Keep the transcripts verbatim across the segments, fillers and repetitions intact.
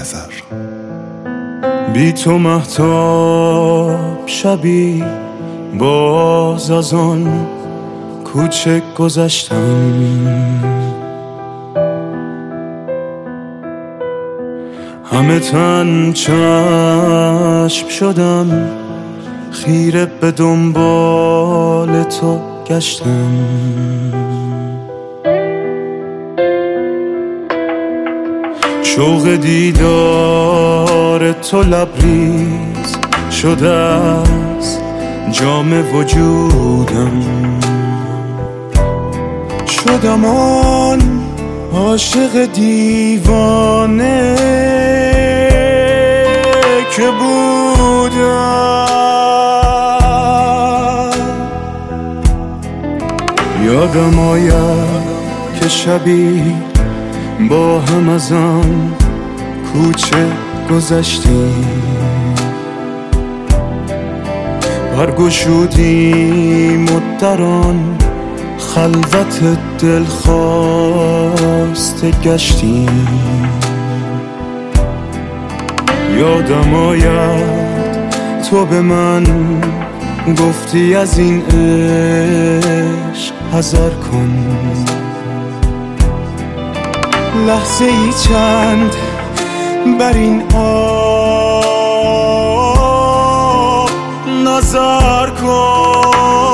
نظر. بی تو مهتاب شبی باز از آن کوچه گذشتم، همه تن چشم شدم، خیره به دنبال تو گشتم. شوق دیدار تو لبریز شده از جام وجودم، شدم آن عاشق دیوانه که بودم. یادم آید که شبی با هم از آن کوچه گذشتیم، برگشودیم و در آن خلوت دلخواسته گشتیم. یادم آید تو به من گفتی از این عشق حذر کن، لحظه ای چند بر این آب نظر کن.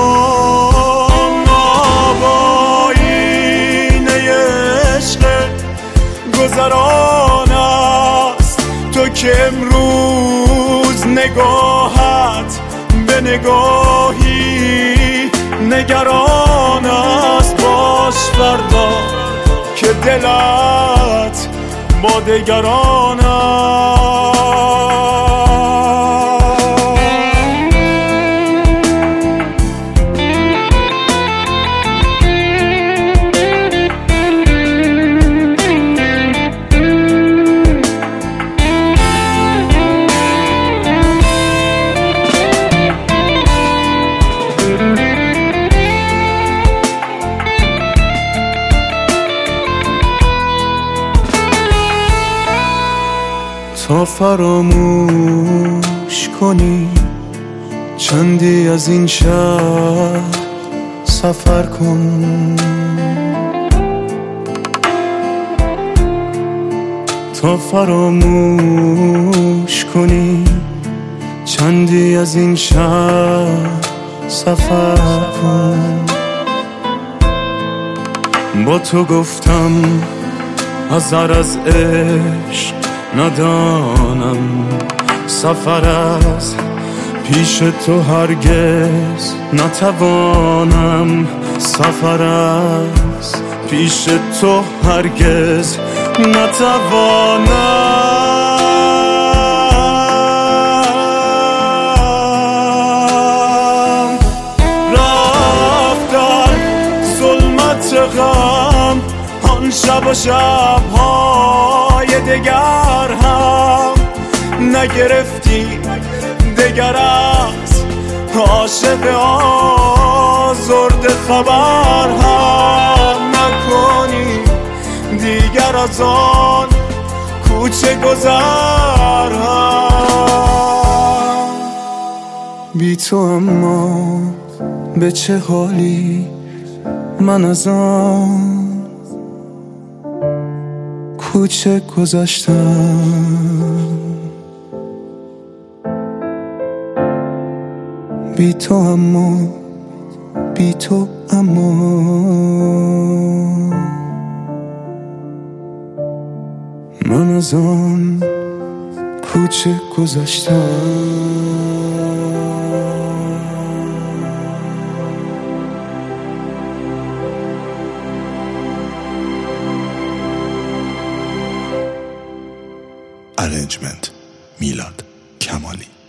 آبایینه عشق گذران است تو که امروز نگاهت به نگاهی نگران است. باش فردا که دلت با دگران است. تا فراموش کنی چندی از این شهر سفر کن، تا فراموش کنی چندی از این شهر سفر کن. با تو گفتم حذر از عشق ندانم، سفر از پیش تو هرگز نتوانم، سفر از پیش تو هرگز نتوانم. رفتن ظلمت غم آن شب و شبهای دگر هم نگرفتی دگر از عاشق آزرد خبر هم نکنی دیگر از آن کوچه گذر هم. بی تو اما به چه حالی من از آن کوچه گذشتم. بی تو اما بی تو اما من از آن کوچه گذشتم. ارنجمنت میلاد کمالی.